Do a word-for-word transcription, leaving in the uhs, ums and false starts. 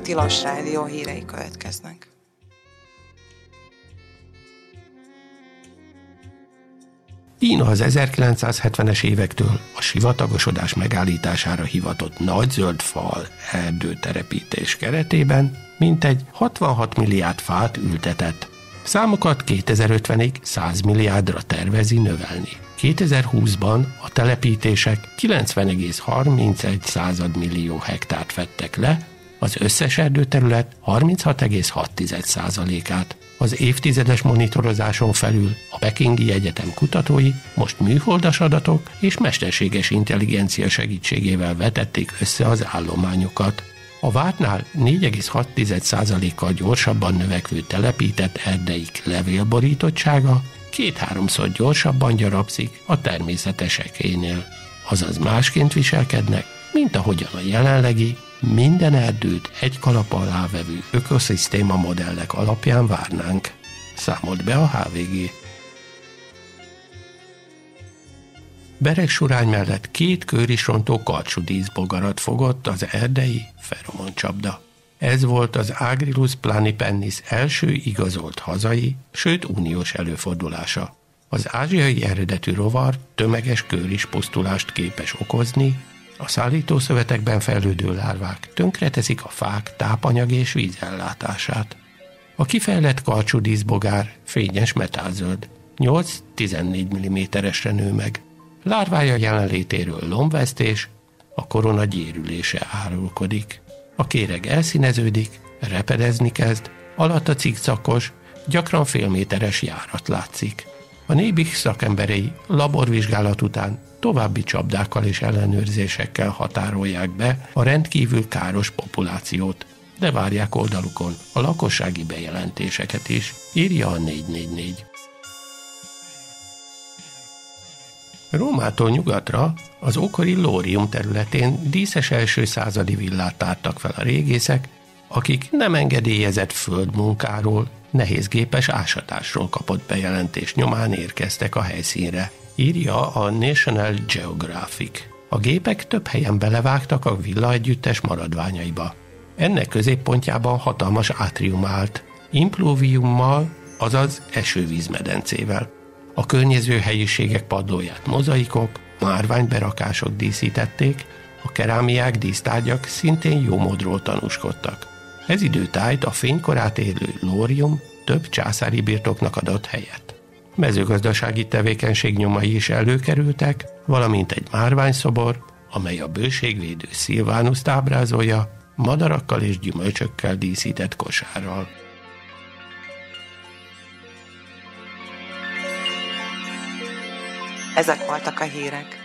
Tilos Rádió hírei következnek. Kína az ezerkilencszázhetvenes évektől a sivatagosodás megállítására hivatott nagy zöld fal erdőterepítés keretében mintegy hatvanhat milliárd fát ültetett. Számokat kétezer-ötvenig száz milliárdra tervezi növelni. kétezer-húszban a telepítések kilencven egész harmincegy millió hektárt fedtek le, az összes erdőterület harminchat egész hat százalékát. Az évtizedes monitorozáson felül a Pekingi Egyetem kutatói most műholdas adatok és mesterséges intelligencia segítségével vetették össze az állományokat. A vártnál négy egész hat százalékkal gyorsabban növekvő telepített erdeik levélborítottsága két-háromszor gyorsabban gyarapszik a természetesekénél, azaz másként viselkednek, mint ahogyan a jelenlegi, minden erdőt egy kalap alá vevő ökoszisztéma modellek alapján várnánk, számolt be a há vé gé. Beregsurány mellett két kőrisrontó karcsú díszbogarat fogott az erdei feromoncsapda. Ez volt az Agrilus planipennis első igazolt hazai, sőt uniós előfordulása. Az ázsiai eredetű rovar tömeges kőrispusztulást képes okozni, a szállítószövetekben fejlődő lárvák tönkreteszik a fák tápanyag és vízellátását. A kifejlett karcsú díszbogár fényes metálzöld, nyolc-tizennégy milliméteresre nő meg. Lárvája jelenlétéről lombvesztés, a korona gyérülése árulkodik. A kéreg elszíneződik, repedezni kezd, alatta cikcakos, gyakran félméteres járat látszik. A Nébik szakemberei laborvizsgálat után további csapdákkal és ellenőrzésekkel határolják be a rendkívül káros populációt, de várják oldalukon a lakossági bejelentéseket is, írja a négy négy négy. Rómától nyugatra az ókori Lórium területén díszes első századi villát tártak fel a régészek, akik nem engedélyezett földmunkáról, nehézgépes ásatásról kapott bejelentés nyomán érkeztek a helyszínre, írja a National Geographic. A gépek több helyen belevágtak a villa együttes maradványaiba. Ennek középpontjában hatalmas átrium állt, impluviummal, azaz esővízmedencével. A környező helyiségek padlóját mozaikok, márványberakások díszítették, a kerámiák, dísztárgyak szintén jó módról tanúskodtak. Ez időtájt a fénykorát élő Lórium több császári birtoknak adott helyet. Mezőgazdasági tevékenység nyomai is előkerültek, valamint egy márványszobor, amely a bőségvédő Szilvánuszt ábrázolja, madarakkal és gyümölcsökkel díszített kosárral. Ezek voltak a hírek.